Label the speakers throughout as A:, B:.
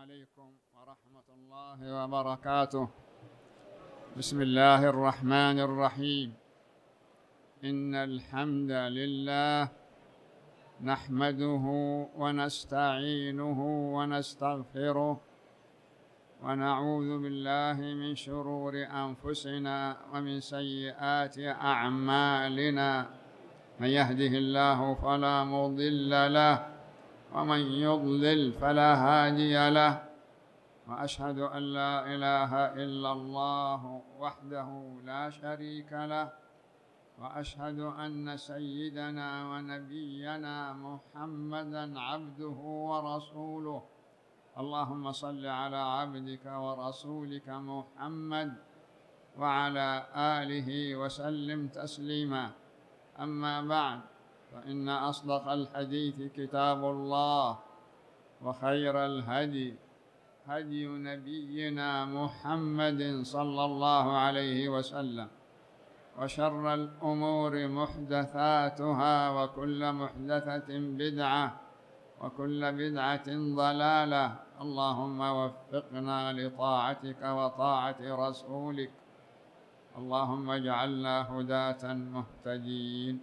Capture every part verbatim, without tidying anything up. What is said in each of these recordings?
A: عليكم ورحمة الله وبركاته. بسم الله الرحمن الرحيم. إن الحمد لله نحمده ونستعينه ونستغفره ونعوذ بالله من شرور أنفسنا ومن سيئات أعمالنا. من يهده الله فلا مضل له ومن يضلل فلا هادي له، وأشهد أن لا إله إلا الله وحده لا شريك له، وأشهد أن سيدنا ونبينا محمدًا عبده ورسوله. اللهم صل على عبدك ورسولك محمد وعلى آله وسلم تسليما. أما بعد، فإن أصدق الحديث كتاب الله، وخير الهدي هدي نبينا محمد صلى الله عليه وسلم، وشر الأمور محدثاتها، وكل محدثة بدعة، وكل بدعة ضلالة. اللهم وفقنا لطاعتك وطاعة رسولك، اللهم اجعلنا هداة مهتدين.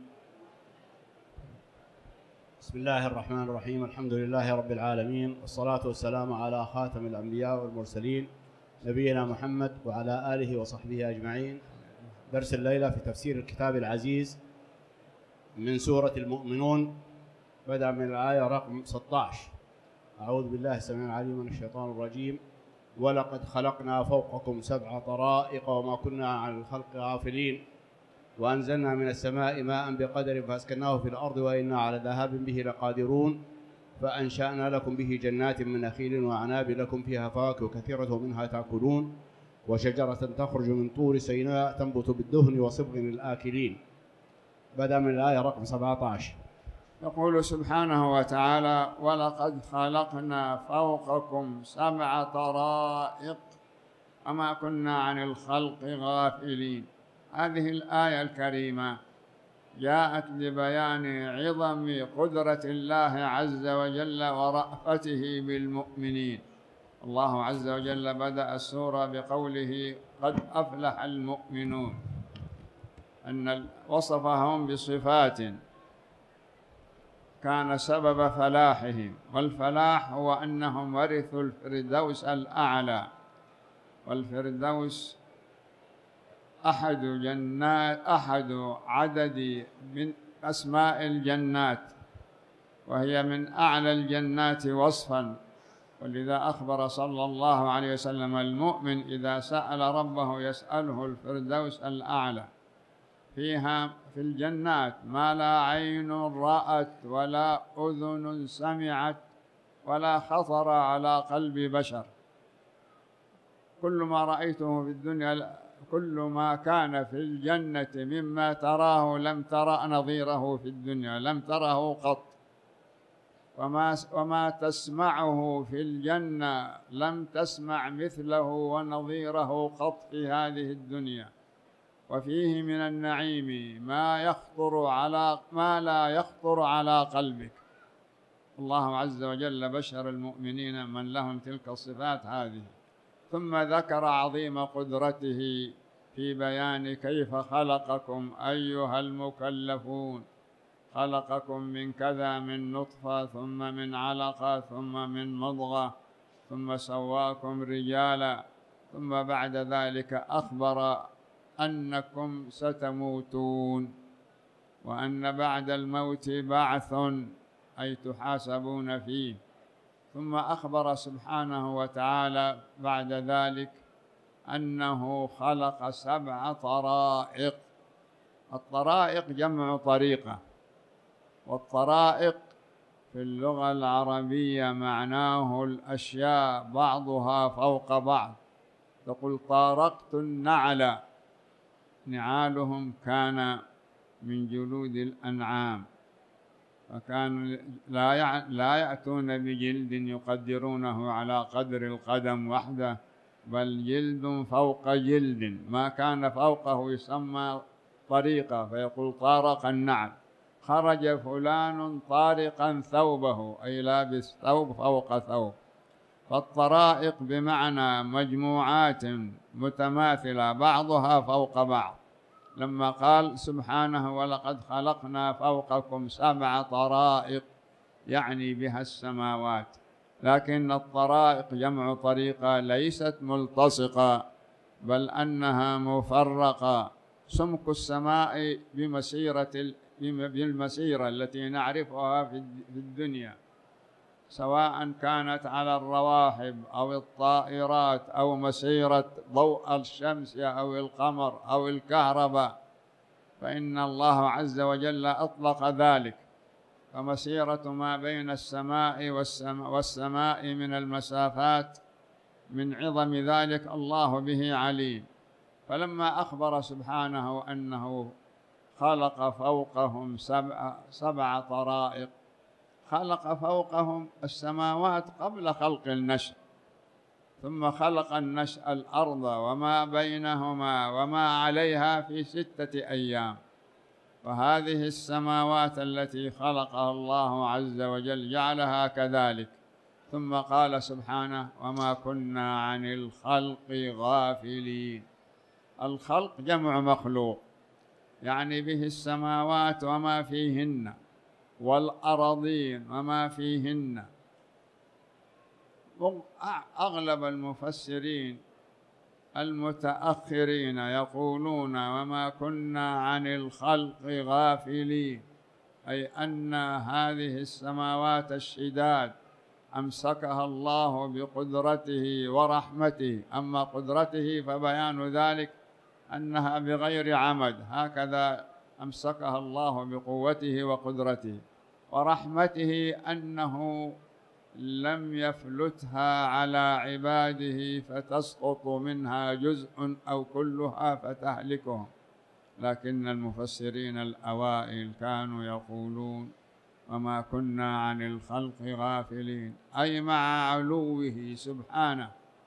B: بسم الله الرحمن الرحيم. الحمد لله رب العالمين، والصلاة والسلام على خاتم الأنبياء والمرسلين نبينا محمد وعلى آله وصحبه أجمعين. درس الليلة في تفسير الكتاب العزيز من سورة المؤمنون، بدأ من الآية رقم ستة عشر. أعوذ بالله السميع العليم من الشيطان الرجيم. ولقد خلقنا فوقكم سبع طرائق وما كنا عن الخلق غافلين، وأنزلنا من السماء ماء بقدر فأسكناه في الأرض وإنا على ذهاب به لقادرون. فأنشأنا لكم به جنات من نخيل وأعناب لكم فيها فواكه كثيرة منها تأكلون، وشجرة تخرج من طور سيناء تنبت بالدهن وصبغ للآكلين. بدأ من الآية رقم سبعة عشر.
A: يقول سبحانه وتعالى: ولقد خلقنا فوقكم سبع طرائق وما كنا عن الخلق غافلين. هذه الآية الكريمة جاءت لبيان عظم قدرة الله عز وجل ورأفته بالمؤمنين. الله عز وجل بدأ السورة بقوله: قد أفلح المؤمنون، أن وصفهم بصفات كان سبب فلاحهم، والفلاح هو أنهم ورثوا الفردوس الأعلى. والفردوس أحد جنات أحد عدد من أسماء الجنات، وهي من أعلى الجنات وصفاً. ولذا أخبر صلى الله عليه وسلم: المؤمن إذا سأل ربه يسأله الفردوس الأعلى. فيها في الجنات ما لا عين رأت ولا أذن سمعت ولا خطر على قلب بشر. كل ما رأيته في الدنيا، كل ما كان في الجنة مما تراه لم ترى نظيره في الدنيا، لم تره قط. وما, وما تسمعه في الجنة لم تسمع مثله ونظيره قط في هذه الدنيا. وفيه من النعيم ما يخطر على ما لا يخطر على قلبك. الله عز وجل بشر المؤمنين من لهم تلك الصفات هذه، ثم ذكر عظيم قدرته في بيان كيف خلقكم أيها المكلفون. خلقكم من كذا، من نطفة، ثم من علقة، ثم من مضغة، ثم سواكم رجالا، ثم بعد ذلك أخبر أنكم ستموتون، وأن بعد الموت بعث، أي تحاسبون فيه. ثم أخبر سبحانه وتعالى بعد ذلك أنه خلق سبع طرائق. الطرائق جمع طريقة، والطرائق في اللغة العربية معناه الأشياء بعضها فوق بعض. تقول: طارقت النعل، نعالهم كان من جلود الأنعام، فكانوا لا يأتون بجلد يقدرونه على قدر القدم وحده، بل جلد فوق جلد، ما كان فوقه يسمى طريقة، فيقول: طارق النعل. خرج فلان طارقا ثوبه، أي لابس ثوب فوق ثوب. فالطرائق بمعنى مجموعات متماثلة بعضها فوق بعض، لما قال سبحانه ولقد خلقنا فوقكم سبع طرائق يعني بها السماوات، لكن الطرائق جمع طريقة ليست ملتصقة بل أنها مفرقة. سمك السماء بمسيرة بالمسيرة التي نعرفها في الدنيا، سواء كانت على الرواحب أو الطائرات أو مسيرة ضوء الشمس أو القمر أو الكهرباء، فإن الله عز وجل أطلق ذلك. فمسيرة ما بين السماء والسماء من المسافات من عظم ذلك الله به عليم. فلما أخبر سبحانه أنه خلق فوقهم سبع, سبع طرائق، خلق فوقهم السماوات قبل خلق النشأ، ثم خلق النشأ الأرض وما بينهما وما عليها في ستة أيام. وهذه السماوات التي خلقها الله عز وجل جعلها كذلك، ثم قال سبحانه وما كنا عن الخلق غافلين. الخلق جمع مخلوق، يعني به السماوات وما فيهن والأراضين وما فيهن. أغلب المفسرين المتأخرين يقولون وما كنا عن الخلق غافلين، أي أن هذه السماوات الشداد أمسكها الله بقدرته ورحمته. أما قدرته فبيان ذلك أنها بغير عمد، هكذا أمسكها الله بقوته وقدرته. ورحمته أنه لم يفلتها على عباده فتسقط منها جزء أو كلها فتهلكهم. لكن المفسرين الأوائل كانوا يقولون وما كنا عن الخلق غافلين، أي مع علوه سبحانه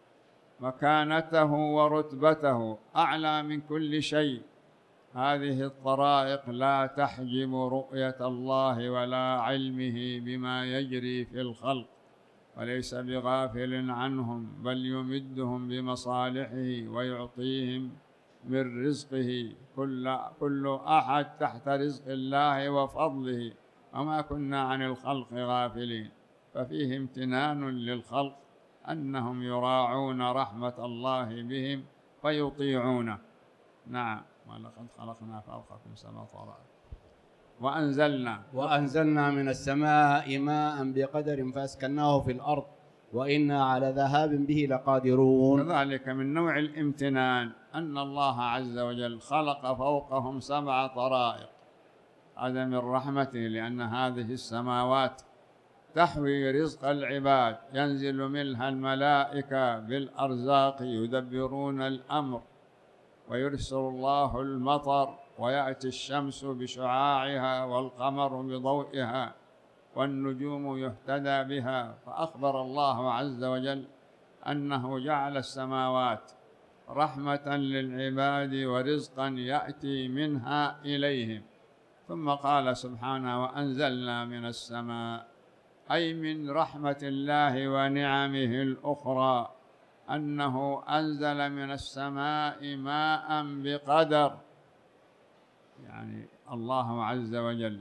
A: مكانته ورتبته أعلى من كل شيء. هذه الطرائق لا تحجب رؤية الله ولا علمه بما يجري في الخلق، وليس بغافل عنهم، بل يمدهم بمصالحه ويعطيهم من رزقه. كل, كل أحد تحت رزق الله وفضله. وما كنا عن الخلق غافلين، ففيه امتنان للخلق أنهم يراعون رحمة الله بهم فيطيعونه. نعم. ولقد خلقنا فوقكم سبع طرائق وأنزلنا
B: وأنزلنا من السماء ماء بقدر فأسكناه في الأرض وإنا على ذهاب به لقادرون.
A: كذلك من نوع الامتنان أن الله عز وجل خلق فوقهم سبع طرائق، هذا من رحمته، لأن هذه السماوات تحوي رزق العباد، ينزل منها الملائكة بالأرزاق يدبرون الأمر، ويرسل الله المطر، ويأتي الشمس بشعاعها والقمر بضوئها والنجوم يهتدى بها. فأخبر الله عز وجل أنه جعل السماوات رحمة للعباد ورزقا يأتي منها إليهم. ثم قال سبحانه وأنزلنا من السماء، أي من رحمة الله ونعمه الأخرى أنه أنزل من السماء ماء بقدر، يعني الله عز وجل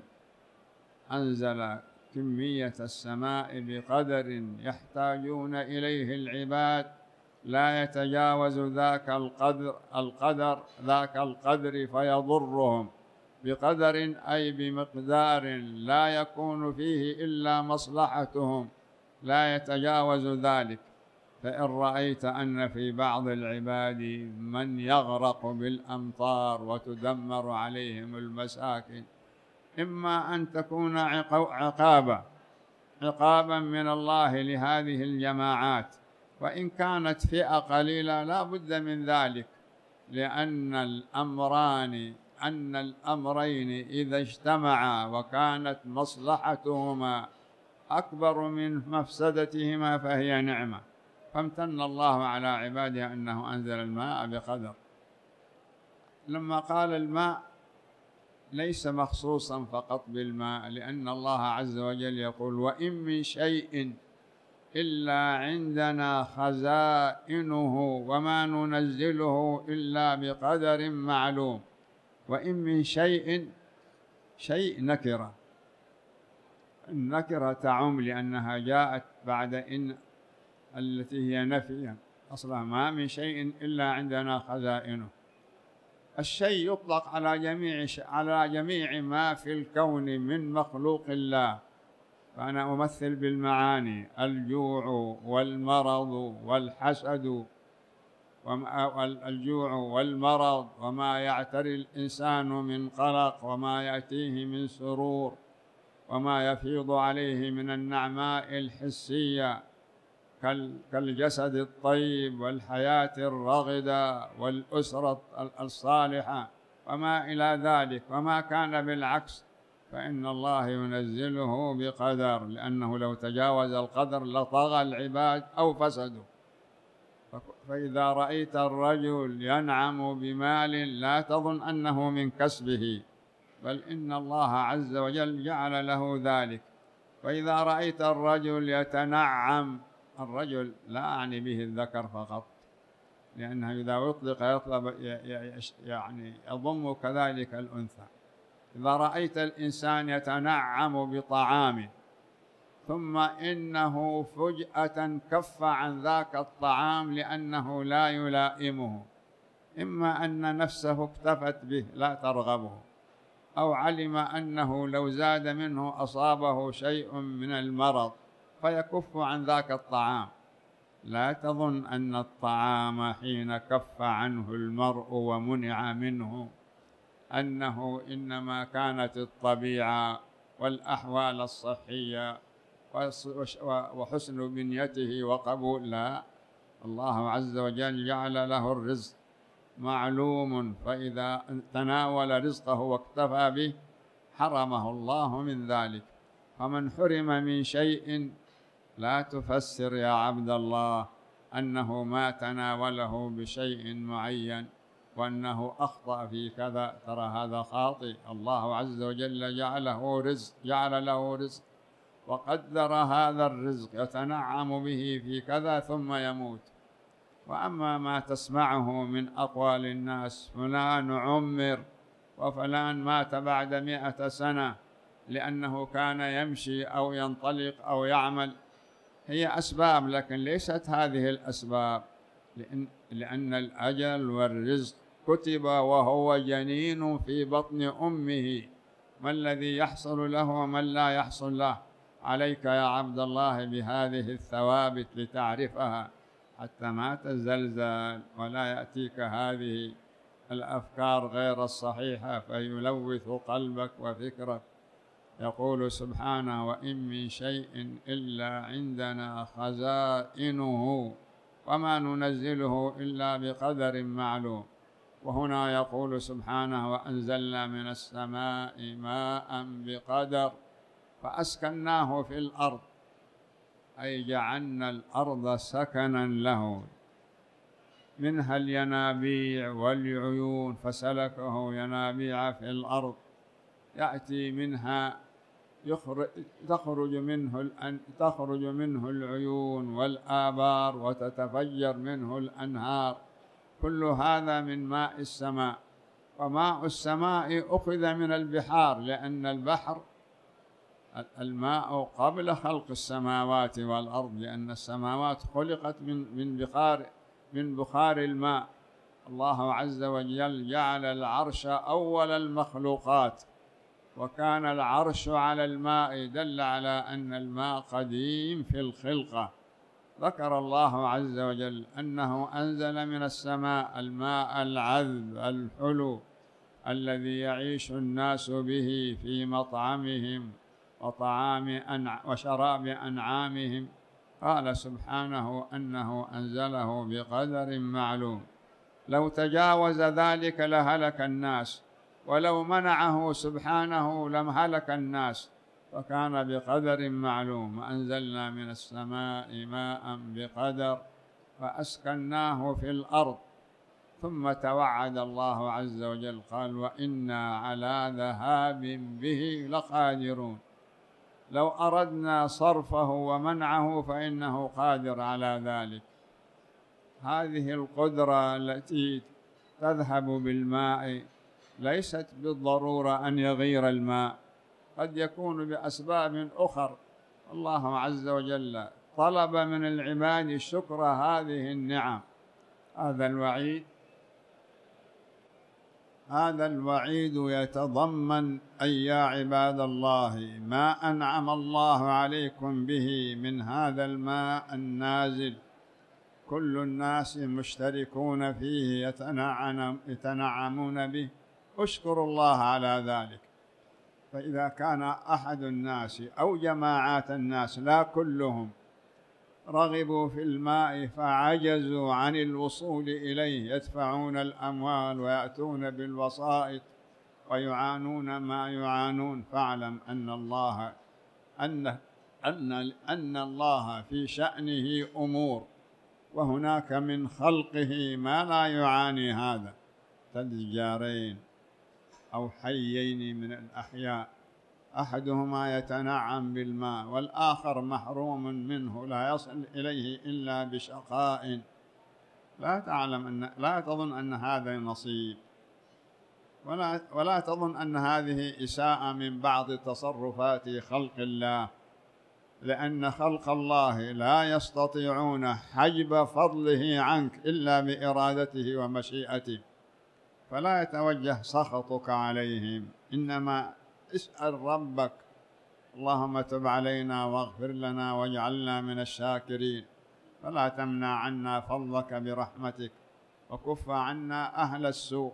A: أنزل كمية السماء بقدر يحتاجون إليه العباد، لا يتجاوز ذاك القدر القدر ذاك القدر فيضرهم، بقدر أي بمقدار لا يكون فيه إلا مصلحتهم، لا يتجاوز ذلك. فإن رأيت أن في بعض العباد من يغرق بالأمطار وتدمر عليهم المساكن، إما أن تكون عقابا عقابا من الله لهذه الجماعات، وإن كانت فئة قليلة لا بد من ذلك، لأن الأمران أن الأمرين إذا اجتمعا وكانت مصلحتهما أكبر من مفسدتهما فهي نعمة. فامتن الله على عباده أنه أنزل الماء بقدر. لما قال الماء ليس مخصوصا فقط بالماء، لأن الله عز وجل يقول وإن من شيء إلا عندنا خزائنه وما ننزله إلا بقدر معلوم. وإن من شيء، شيء نكرة، النكرة تعم لأنها جاءت بعد إن التي هي نفيا، أصلا ما من شيء إلا عندنا خزائنه. الشيء يطلق على جميع على جميع ما في الكون من مخلوق الله. فأنا أمثل بالمعاني: الجوع والمرض والحسد، الجوع والمرض وما يعتري الإنسان من قلق وما يأتيه من سرور وما يفيض عليه من النعماء الحسية كالجسد الطيب والحياة الرغدة والأسرة الصالحة وما إلى ذلك. وما كان بالعكس فإن الله ينزله بقدر، لأنه لو تجاوز القدر لطغى العباد أو فسدوا. فإذا رأيت الرجل ينعم بمال لا تظن أنه من كسبه، بل إن الله عز وجل جعل له ذلك. وإذا رأيت الرجل يتنعم، الرجل لا أعني به الذكر فقط، لأنه إذا أطلق يطلب يعني يضم كذلك الأنثى. إذا رأيت الإنسان يتنعم بطعامه ثم إنه فجأة كف عن ذاك الطعام لأنه لا يلائمه، إما أن نفسه اكتفت به لا ترغبه، أو علم أنه لو زاد منه أصابه شيء من المرض فيكف عن ذاك الطعام. لا تظن أن الطعام حين كف عنه المرء ومنع منه أنه إنما كانت الطبيعة والأحوال الصحية وحسن بنيته وقبول. لا، الله عز وجل جعل له الرزق معلوم، فإذا تناول رزقه واكتفى به حرمه الله من ذلك. فمن حرم من شيء لا تفسر يا عبد الله أنه ما تناوله بشيء معين وأنه أخطأ في كذا، ترى هذا خاطئ. الله عز وجل جعله رزق، جعل له رزق وقدر هذا الرزق يتنعم به في كذا ثم يموت. وأما ما تسمعه من أقوال الناس: فلان عمر وفلان مات بعد مئة سنة لأنه كان يمشي أو ينطلق أو يعمل، هي أسباب، لكن ليست هذه الأسباب، لأن, لأن الأجل والرزق كتب وهو جنين في بطن أمه، ما الذي يحصل له ومن لا يحصل له. عليك يا عبد الله بهذه الثوابت لتعرفها حتى ما تزلزل ولا يأتيك هذه الأفكار غير الصحيحة فيلوث قلبك وفكرك. يقول سبحانه: وإن من شيء إلا عندنا خزائنه وما ننزله إلا بقدر معلوم. وهنا يقول سبحانه: وأنزلنا من السماء ماء بقدر فأسكناه في الأرض، أي جعلنا الأرض سكنا له، منها الينابيع والعيون فسلكه ينابيع في الأرض يأتي منها يخرج تخرج منه تخرج منه العيون والآبار وتتفجر منه الأنهار، كل هذا من ماء السماء. وماء السماء أخذ من البحار، لأن البحر الماء قبل خلق السماوات والأرض، لأن السماوات خلقت من من بخار من بخار الماء. الله عز وجل جعل العرش أول المخلوقات، وكان العرش على الماء، دل على أن الماء قديم في الخلقة. ذكر الله عز وجل أنه أنزل من السماء الماء العذب الحلو الذي يعيش الناس به في مطعمهم وطعام أنع وشراب أنعامهم. قال سبحانه أنه أنزله بقدر معلوم. لو تجاوز ذلك لهلك الناس، ولو منعه سبحانه لم هلك الناس، فكان بقدر معلوم. وأنزلنا من السماء ماء بقدر فأسكناه في الأرض. ثم توعد الله عز وجل قال: وإنا على ذهاب به لقادرون. لو أردنا صرفه ومنعه فإنه قادر على ذلك. هذه القدرة التي تذهب بالماء ليست بالضرورة أن يغير الماء، قد يكون بأسباب أخرى. الله عز وجل طلب من العباد شكر هذه النعم. هذا الوعيد هذا الوعيد يتضمن أي يا عباد الله ما أنعم الله عليكم به من هذا الماء النازل، كل الناس مشتركون فيه يتنعمون به، اشكروا الله على ذلك. فإذا كان أحد الناس أو جماعات الناس لا كلهم رغبوا في الماء فعجزوا عن الوصول إليه، يدفعون الأموال ويأتون بالوسائط ويعانون ما يعانون، فاعلم أن الله أن أن أن الله في شأنه أمور، وهناك من خلقه ما لا يعاني هذا، كالجارين أو حيين من الأحياء، أحدهما يتنعم بالماء والآخر محروم منه لا يصل إليه إلا بشقاء. لا تعلم أن لا تظن أن هذا نصيب، ولا ولا تظن أن هذه إساءة من بعض تصرفات خلق الله، لأن خلق الله لا يستطيعون حجب فضله عنك إلا بإرادته ومشيئته، فلا يتوجه سخطك عليهم، إنما اسأل ربك اللهم تب علينا واغفر لنا واجعلنا من الشاكرين، فلا تمنع عنا فضلك برحمتك وكف عنا أهل السوء.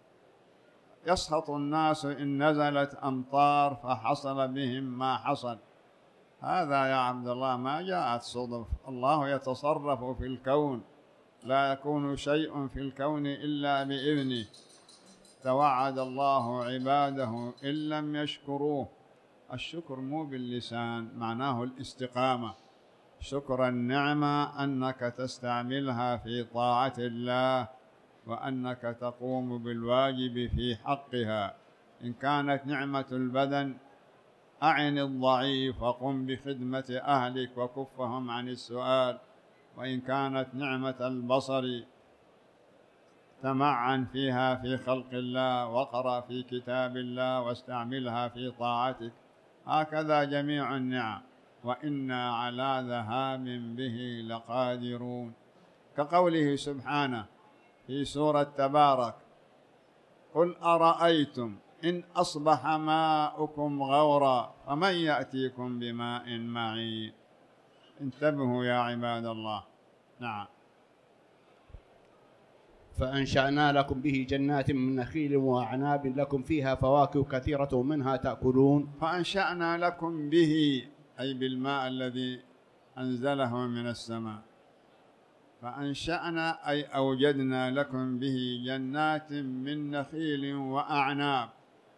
A: يسخط الناس إن نزلت أمطار فحصل بهم ما حصل، هذا يا عبد الله ما جاءت صدف، الله يتصرف في الكون، لا يكون شيء في الكون إلا بإذنه. توعد الله عباده إن لم يشكروه. الشكر مو باللسان، معناه الاستقامة، شكر النعمة أنك تستعملها في طاعة الله وأنك تقوم بالواجب في حقها. إن كانت نعمة البدن أعن الضعيف وقم بخدمة أهلك وكفهم عن السؤال، وإن كانت نعمة البصر تمعن فيها في خلق الله وقرأ في كتاب الله واستعملها في طاعتك. هكذا جميع النعم، وإنا على ذهاب به لقادرون، كقوله سبحانه في سورة تبارك: قل أرأيتم إن أصبح ماؤكم غورا فمن يأتيكم بماء معين. انتبهوا يا عباد الله. نعم.
B: فأنشأنا لكم به جنات من نخيل وأعناب لكم فيها فواكه كثيرة منها تأكلون.
A: فأنشأنا لكم به أي بالماء الذي أنزله من السماء، فأنشأنا أي أوجدنا لكم به جنات من نخيل وأعناب.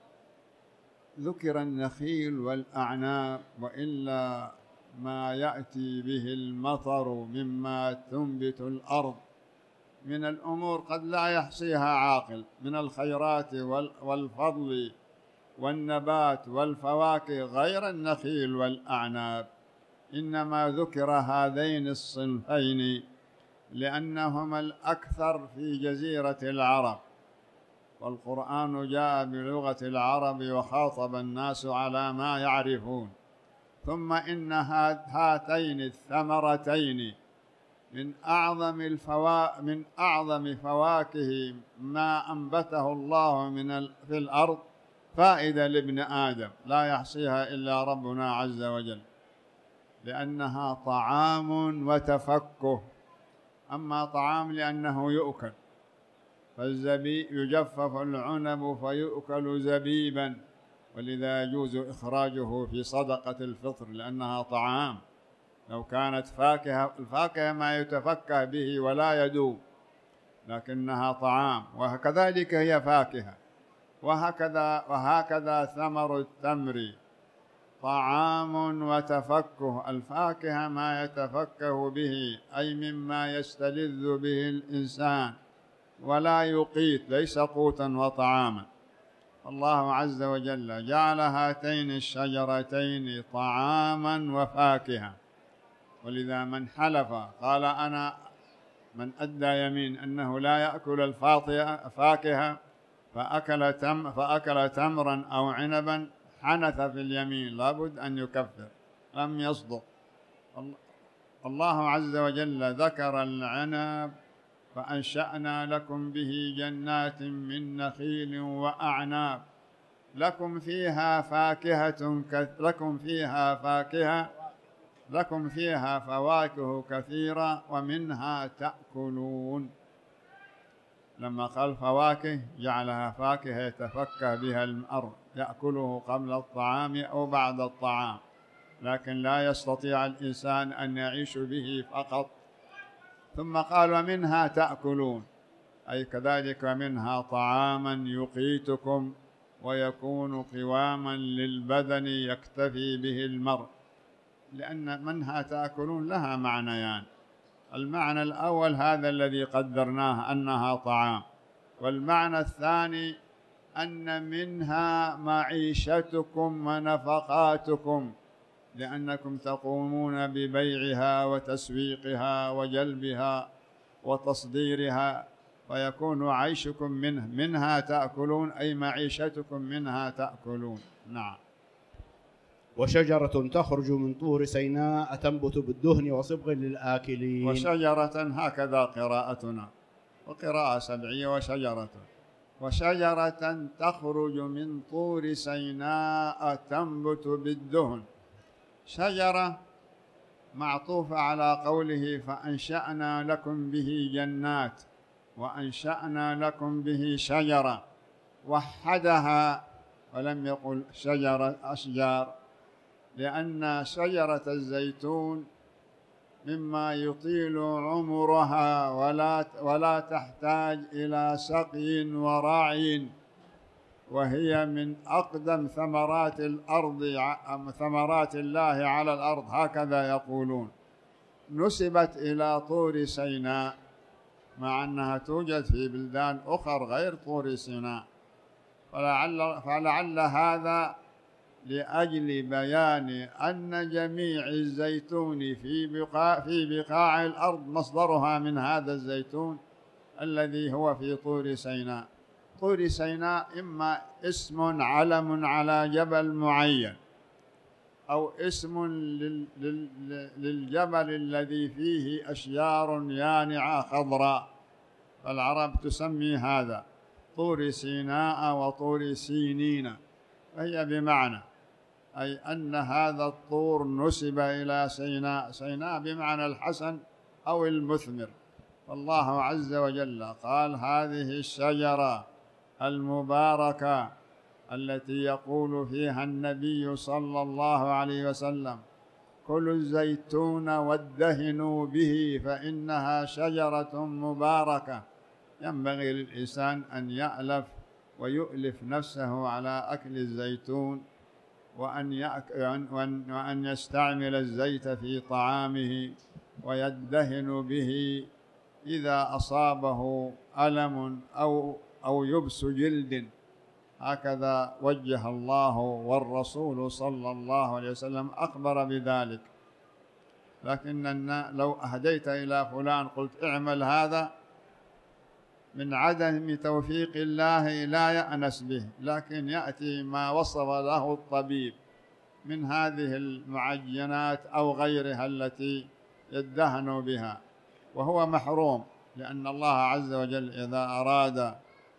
A: ذكر النخيل والأعناب، وإلا ما يأتي به المطر مما تنبت الأرض من الأمور قد لا يحصيها عاقل، من الخيرات والفضل والنبات والفواكه، غير النخيل والأعناب. إنما ذكر هذين الصنفين لأنهما الأكثر في جزيرة العرب، والقرآن جاء بلغة العرب وخاطب الناس على ما يعرفون. ثم إن هاتين الثمرتين من أعظم الفوا من أعظم فواكه ما أنبته الله من في الأرض، فائدة لابن آدم لا يحصيها إلا ربنا عز وجل، لأنها طعام وتفكه. أما طعام لأنه يؤكل، فالزبيب يجفف العنب فيؤكل زبيبا، ولذا يجوز إخراجه في صدقة الفطر لأنها طعام. لو كانت فاكهة، الفاكهة ما يتفكه به ولا يدوب، لكنها طعام، وكذلك هي فاكهة. وهكذا وهكذا ثمر التمر طعام وتفكه. الفاكهة ما يتفكه به، أي مما يستلذ به الإنسان ولا يقيت، ليس قوتا وطعاما. الله عز وجل جعل هاتين الشجرتين طعاما وفاكهة، ولذا من حلف قال أنا من أدى يمين أنه لا يأكل الفاكهة فأكل تم فأكل تمرا أو عنبا حنث في اليمين لابد أن يكفر، لم يصدق. الله عز وجل ذكر العنب فأنشأنا لكم به جنات من نخيل وأعناب لكم فيها فاكهة لكم فيها فاكهة لكم فيها فواكه كثيرة ومنها تأكلون. لما قال فواكه جعلها فاكهة يتفكه بها المرء يأكله قبل الطعام أو بعد الطعام، لكن لا يستطيع الإنسان أن يعيش به فقط. ثم قال ومنها تأكلون، أي كذلك منها طعاما يقيتكم ويكون قواما للبدن يكتفي به المرء، لأن منها تأكلون لها معنيان. المعنى الأول هذا الذي قدرناه أنها طعام، والمعنى الثاني أن منها معيشتكم ونفقاتكم، لأنكم تقومون ببيعها وتسويقها وجلبها وتصديرها، فيكون عيشكم منه منها تأكلون أي معيشتكم منها تأكلون. نعم.
B: وشجرة تخرج من طور سيناء تنبت بالدهن وصبغ للآكلين.
A: وشجرة هكذا قراءتنا، وقراءة سبعية وشجرة وشجرة تخرج من طور سيناء تنبت بالدهن. شجرة معطوفة على قوله فأنشأنا لكم به جنات وأنشأنا لكم به شجرة، وحدها ولم يقل شجرة أشجار، لأن شجرة الزيتون مما يطيل عمرها ولا ولا تحتاج إلى سقي ورعي، وهي من أقدم ثمرات الأرض ثمرات الله على الأرض هكذا يقولون. نسبت إلى طور سيناء مع أنها توجد في بلدان أخرى غير طور سيناء، فلعل, فلعل هذا لأجل بيان أن جميع الزيتون في بقاع, في بقاع الأرض مصدرها من هذا الزيتون الذي هو في طور سيناء. طور سيناء إما اسم علم على جبل معين، أو اسم للجبل الذي فيه أشجار يانعة خضراء، فالعرب تسمي هذا طور سيناء وطور سينين، فهي بمعنى أي أن هذا الطور نسب إلى سيناء. سيناء بمعنى الحسن أو المثمر. فالله عز وجل قال هذه الشجرة المباركة التي يقول فيها النبي صلى الله عليه وسلم كلوا الزيتون وادهنوا به فإنها شجرة مباركة، ينبغي للإنسان أن يألف ويؤلف نفسه على أكل الزيتون، وأن وأن يستعمل الزيت في طعامه ويدهن به إذا أصابه ألم أو أو يبس جلد. هكذا وجه الله والرسول صلى الله عليه وسلم أخبر بذلك. لكن لو أهديت إلى فلان قلت اعمل هذا، من عدم توفيق الله لا يأنس به، لكن يأتي ما وصف له الطبيب من هذه المعجنات أو غيرها التي يدهن بها، وهو محروم، لأن الله عز وجل إذا أراد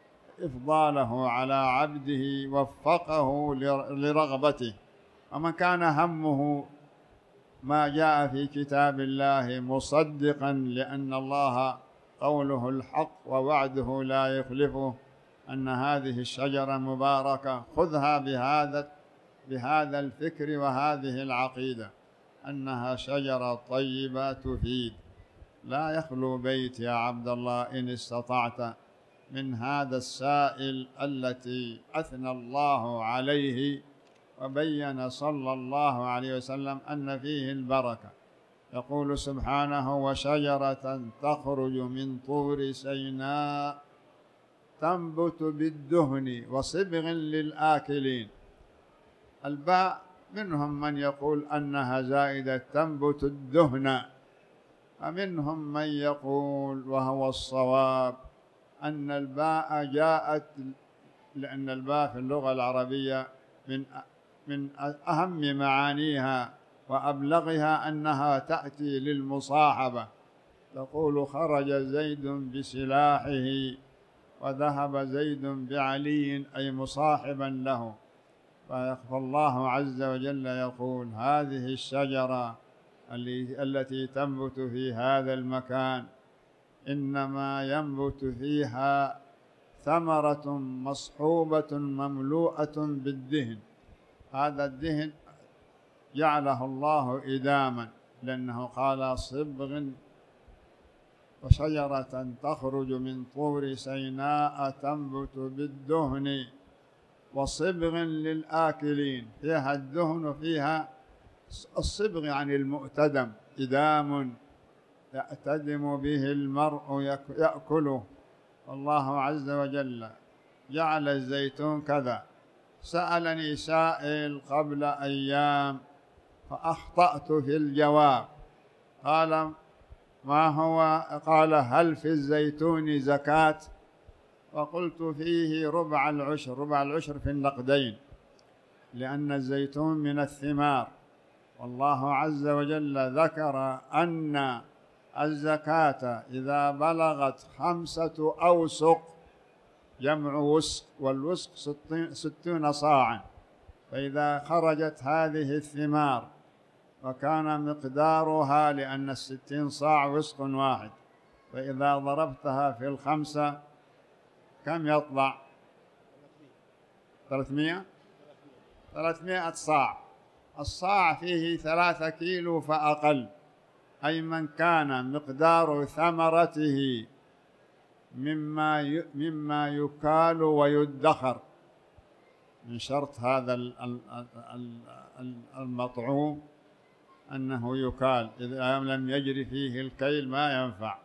A: إفضاله على عبده وفقه لرغبته. ومن كان همه ما جاء في كتاب الله مصدقا لأن الله قوله الحق ووعده لا يخلفه، أن هذه الشجرة مباركة، خذها بهذا بهذا الفكر وهذه العقيدة أنها شجرة طيبة تفيد. لا يخلو بيت يا عبد الله إن استطعت من هذا السائل التي أثنى الله عليه وبين صلى الله عليه وسلم أن فيه البركة. يقول سبحانه وشجرة تخرج من طور سيناء تنبت بالدهن وصبغ للآكلين. الباء منهم من يقول أنها زائدة تنبت الدهن، ومنهم من يقول وهو الصواب أن الباء جاءت، لأن الباء في اللغة العربية من من أهم معانيها وأبلغها أنها تأتي للمصاحبة، تقول خرج زيد بسلاحه وذهب زيد بعلي، أي مصاحبا له. فالله عز وجل يقول هذه الشجرة التي تنبت في هذا المكان إنما ينبت فيها ثمرة مصحوبة مملوءة بالدهن. هذا الدهن جعله الله إداما، لأنه قال صبغ وشجرة تخرج من طور سيناء تنبت بالدهن وصبغ للآكلين. فيها الدهن وفيها الصبغ يعني المؤتدم، إدام يأتدم به المرء يأكله. الله عز وجل جعل الزيتون كذا. سألني سائل قبل أيام فأخطأت في الجواب، قال ما هو؟ قال هل في الزيتون زكاة؟ فقلت فيه ربع العشر. ربع العشر في النقدين، لأن الزيتون من الثمار، والله عز وجل ذكر أن الزكاة إذا بلغت خمسة أوسق، جمع وسق، والوسق ستون صاعا، فإذا خرجت هذه الثمار وكان مقدارها، لأن الستين صاع وسق واحد، فإذا ضربتها في الخمسة كم يطلع؟ ثلاثمائة ثلاثمائة صاع. الصاع فيه ثلاثة كيلو فأقل، أي من كان مقدار ثمرته مما مما يكال ويدخر. من شرط هذا المطعوم أنه يكال، إذا لم يجري فيه الكيل ما ينفع.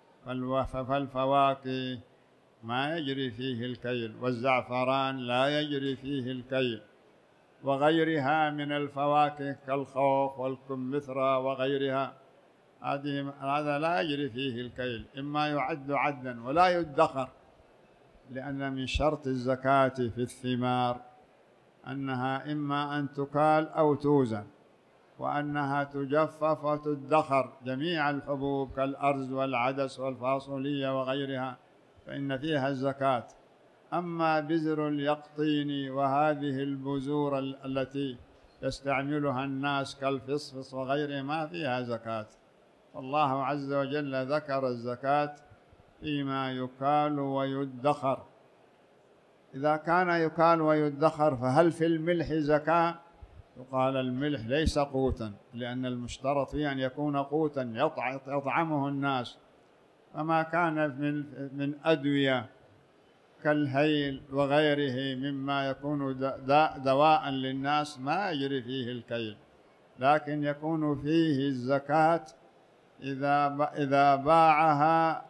A: فالفواكه ما يجري فيه الكيل، والزعفران لا يجري فيه الكيل، وغيرها من الفواكه كالخوخ والكمثرى وغيرها، هذا لا يجري فيه الكيل، إما يعد عدا ولا يدخر، لأن من شرط الزكاة في الثمار أنها إما أن تكال أو توزن، وأنها تجفف وتدخر. جميع الحبوب كالأرز والعدس والفاصولية وغيرها فإن فيها الزكاة. أما بذر اليقطين وهذه البذور التي يستعملها الناس كالفصفص وغيرها ما فيها زكاة. الله عز وجل ذكر الزكاة فيما يكال ويدخر. إذا كان يكال ويدخر فهل في الملح زكاة؟ يقال الملح ليس قوتا، لأن المشترط فيه أن يكون قوتا يطعمه الناس، فما كان من من أدوية كالهيل وغيره مما يكون دواء للناس ما يجري فيه الكيل، لكن يكون فيه الزكاة إذا إذا باعها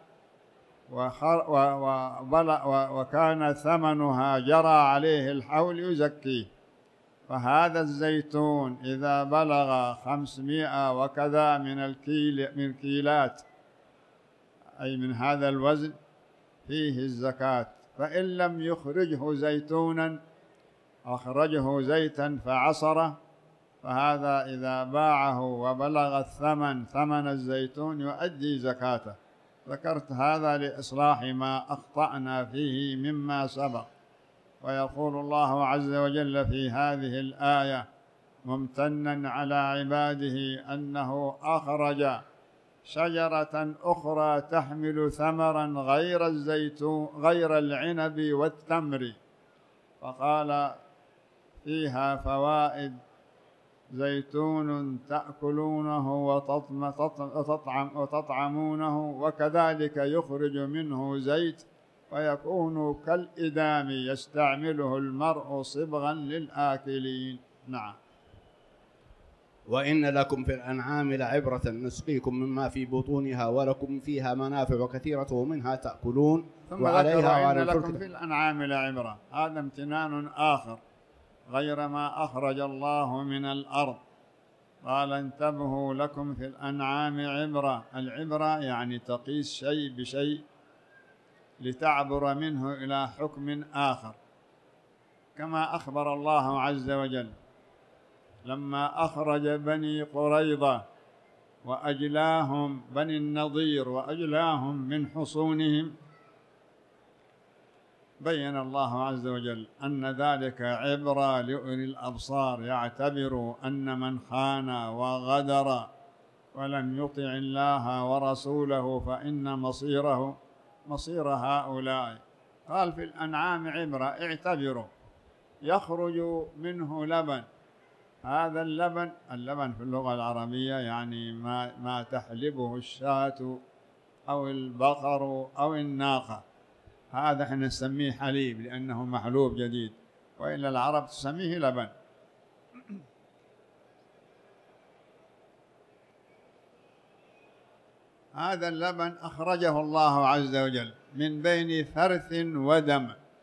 A: وكان ثمنها جرى عليه الحول يزكيه. فهذا الزيتون إذا بلغ خمسمائة وكذا من الكيل من كيلات، أي من هذا الوزن، فيه الزكاة. فإن لم يخرجه زيتونا أخرجه زيتا فعصره، فهذا إذا باعه وبلغ الثمن ثمن الزيتون يؤدي زكاته. ذكرت هذا لإصلاح ما أخطأنا فيه مما سبق. ويقول الله عز وجل في هذه الآية ممتنا على عباده أنه أخرج شجرة أخرى تحمل ثمرا غير الزيتون غير العنب والتمر، فقال فيها فوائد: زيتون تأكلونه وتطعم وتطعمونه، وكذلك يخرج منه زيت ويكون كالإدام يستعمله المرء صبغا للآكلين. نعم.
B: وإن لكم في الأنعام لعبرة نسقيكم مما في بطونها ولكم فيها منافع كثيرة ومنها تأكلون
A: ثم
B: وعليها
A: ذكر
B: وعلى
A: إن لكم
B: الفلك.
A: في الأنعام لعبرة، هذا امتنان آخر غير ما أخرج الله من الأرض. قال انتبهوا لكم في الأنعام عبرة. العبرة يعني تقيس شيء بشيء لتعبر منه إلى حكم آخر، كما أخبر الله عز وجل لما أخرج بني قريظة وأجلاهم بني النضير وأجلاهم من حصونهم، بين الله عز وجل أن ذلك عبرة لأولي الأبصار، يعتبروا أن من خان وغدر ولم يطع الله ورسوله فإن مصيره مصير هؤلاء. قال في الأنعام عبرة، اعتبروا، يخرج منه لبن. هذا اللبن، اللبن في اللغة العربية يعني ما, ما تحلبه الشاة أو البقر أو الناقة، هذا احنا نسميه حليب لأنه محلوب جديد، وإلا العرب تسميه لبن. هذا اللبن أخرجه الله عز وجل من بين فرث ودم.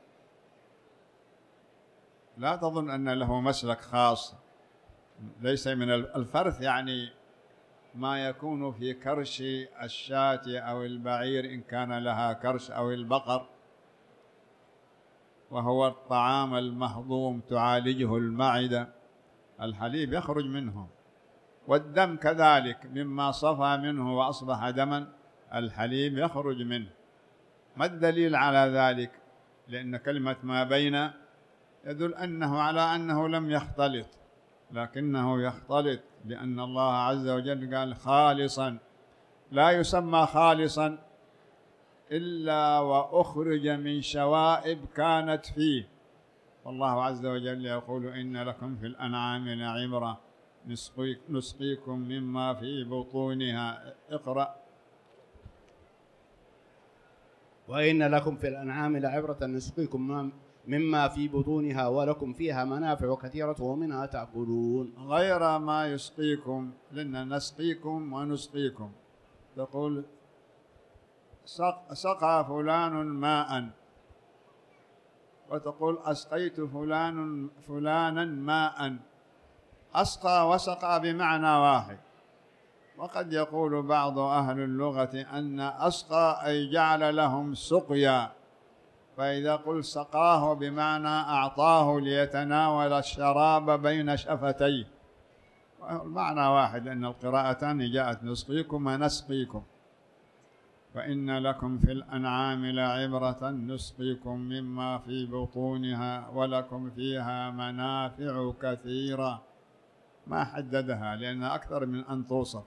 A: لا تظن أن له مسلك خاص، ليس من الفرث يعني ما يكون في كرش الشاة أو البعير إن كان لها كرش أو البقر، وهو الطعام المهضوم تعالجه المعدة، الحليب يخرج منه. والدم كذلك مما صفى منه وأصبح دما، الحليب يخرج منه. ما الدليل على ذلك؟ لأن كلمة ما بين يدل أنه على أنه لم يختلط، لكنه يختلط لأن الله عز وجل قال خالصا، لا يسمى خالصا إلا وأخرج من شوائب كانت فيه. والله عز وجل يقول إن لكم في الأنعام لعبرة نسقيكم مما في بطونها. اقرأ.
B: وإن لكم في الأنعام لعبرة نسقيكم مما في بطونها ولكم فيها منافع كثيرة ومنها تأكلون.
A: غير ما يسقيكم، لأن نسقيكم ونسقيكم. تقول سقى فلان ماء، وتقول أسقيت فلان فلانا ماء. أسقى وسقى بمعنى واحد. وقد يقول بعض أهل اللغة أن أسقى أي جعل لهم سقيا، فإذا قل سقاه بمعنى أعطاه ليتناول الشراب بين شفتيه، المعنى واحد، لأن القراءتان جاءت نسقيكم ونسقيكم. فإن لكم في الأنعام لعبرة نسقيكم مما في بطونها ولكم فيها منافع كثيرة. ما حددها لأنها أكثر من أن توصف،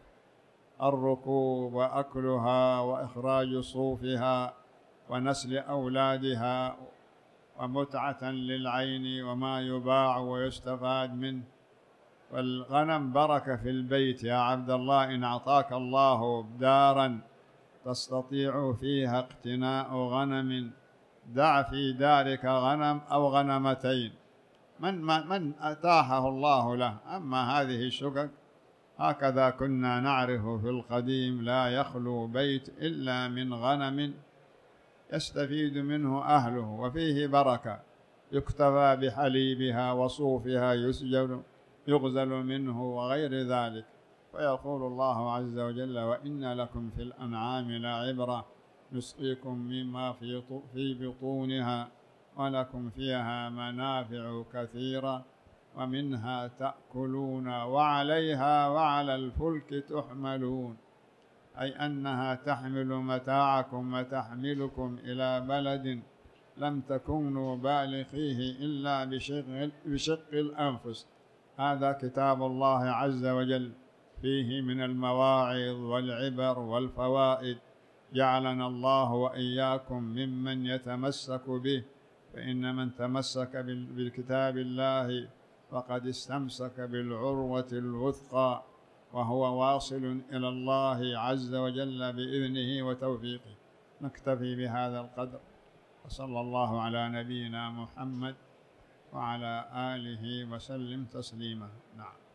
A: الركوب وأكلها وإخراج صوفها ونسل أولادها ومتعة للعين وما يباع ويستفاد منه. والغنم بركة في البيت يا عبد الله، إن أعطاك الله دارا تستطيع فيها اقتناء غنم دع في دارك غنم أو غنمتين، من من أتاحه الله له. أما هذه الشقق هكذا كنا نعرف في القديم، لا يخلو بيت إلا من غنم يستفيد منه أهله وفيه بركة، يكتفى بحليبها وصوفها يسجل يغزل منه وغير ذلك. فيقول الله عز وجل وإن لكم في الأنعام لعبرة نسقيكم مما في بطونها ولكم فيها منافع كثيرة ومنها تأكلون وعليها وعلى الفلك تحملون، أي أنها تحمل متاعكم وتحملكم إلى بلد لم تكونوا بالغيه إلا بشق, بشق الأنفس. هذا كتاب الله عز وجل فيه من المواعظ والعبر والفوائد، جعلنا الله وإياكم ممن يتمسك به. فإن من تمسك بالكتاب الله فقد استمسك بالعروة الوثقى، وهو واصل إلى الله عز وجل بإذنه وتوفيقه. نكتفي بهذا القدر، وصلى الله على نبينا محمد وعلى آله وسلم تسليما. نعم.